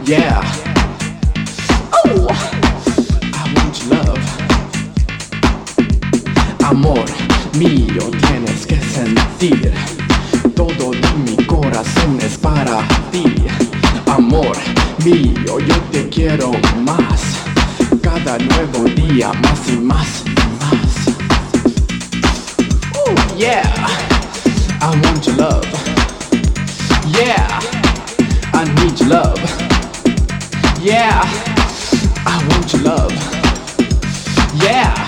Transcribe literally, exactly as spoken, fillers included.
Yeah. Oh, I want your love. Amor mío, tienes que sentir. Todo de mi corazón es para ti. Amor mío, yo te quiero más. Cada nuevo día más y más y más. Oh yeah, I want your love. Yeah, I need your love. Yeah, I want your love. Yeah.